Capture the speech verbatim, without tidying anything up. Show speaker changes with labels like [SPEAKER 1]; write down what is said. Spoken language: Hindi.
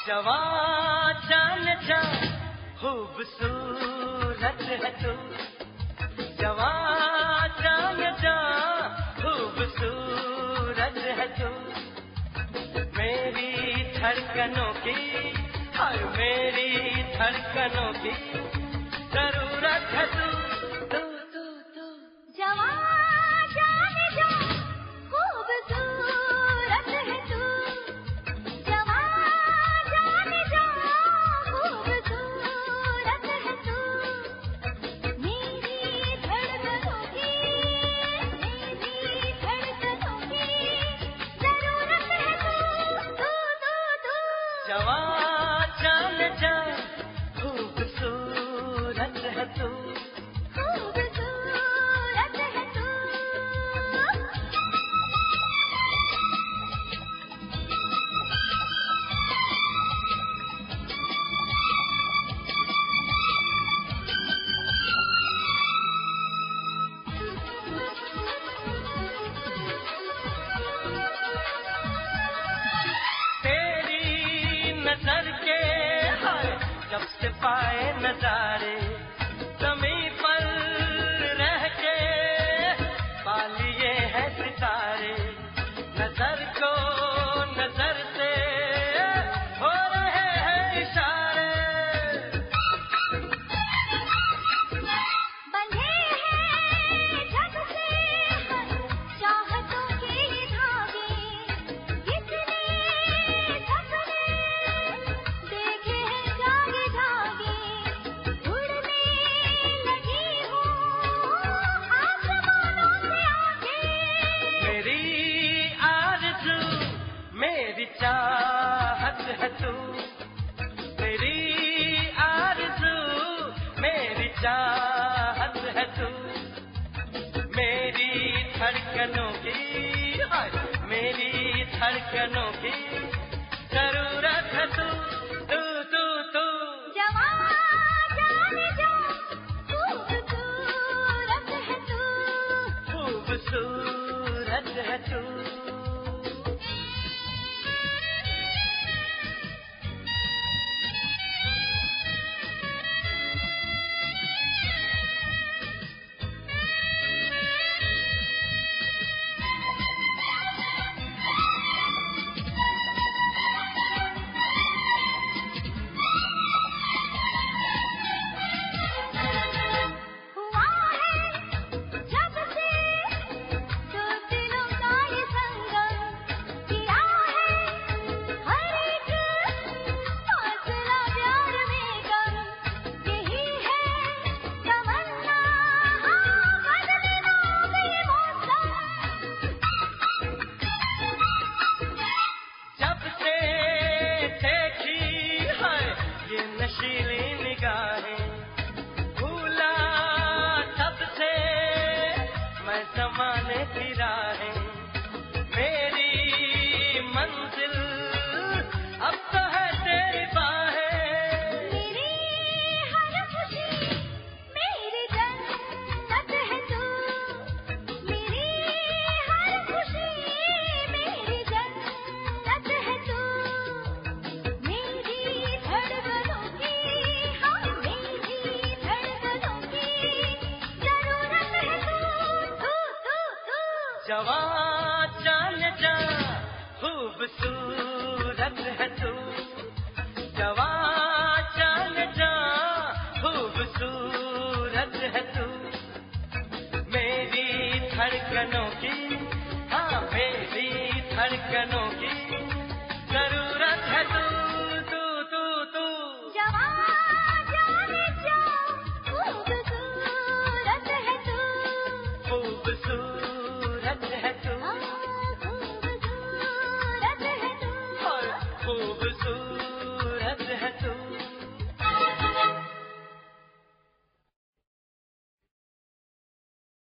[SPEAKER 1] जवां जान जा खूबसूरत है तू, जवां जान जा खूबसूरत है तू, मेरी धड़कनों की और मेरी धड़कनों की जरूरत है तू, तू तू तू
[SPEAKER 2] जवां जान जा खूबसूरत है तू, जवां जान जा खूबसूरत है तू, मेरी धड़कनों की मेरी धड़कनों की जरूरत है तू, तू तू तू
[SPEAKER 1] जवां जान जा खूबसूरत है तू,
[SPEAKER 2] खूबसूरत है तू।
[SPEAKER 1] तेरी नजर के हाय जब से पाए नजारे, जमीन पर रह के पा लिए हैं सितारे, नजर को नजर से हो रहे हैं इशारे,
[SPEAKER 2] बंधे हैं जब से हम चाहतों के धागे, कितने सपने देखे हैं जागे जागे, उड़ने लगी हूँ आसमानों से आगे,
[SPEAKER 1] मेरी आरज़ू मेरी चाहत है तू, मेरी आरज़ू मेरी चाहत है तू, मेरी धड़कनों की हाय मेरी धड़कनों की जरूरत है तू, तू तू तू
[SPEAKER 2] जवां जान जा खूबसूरत है तू,
[SPEAKER 1] खूबसूरत है तू।
[SPEAKER 2] हुआ है जब से दो दिलों का ये संगम, किया है हर एक फासला प्यार में कम, यही है तमन्ना बदले ना ये मौसम,
[SPEAKER 1] जब से देखी है ये नशीली निगाहें, भूला तब से मैं ज़माने की राहें, मेरी मंजिल अब तो है तेरी बाहें,
[SPEAKER 2] मेरी हर खुशी मेरी जन्नत है तू, मेरी हर खुशी मेरी जन्नत है तू, मेरी धड़कनों की हाँ मेरी धड़कनों की जरूरत है तू, तू तू तू
[SPEAKER 1] जवां जान जा खूबसूरत है तू, जवां जान जा खूबसूरत है तू, मेरी धड़कनों की हाँ मेरी धड़कनों की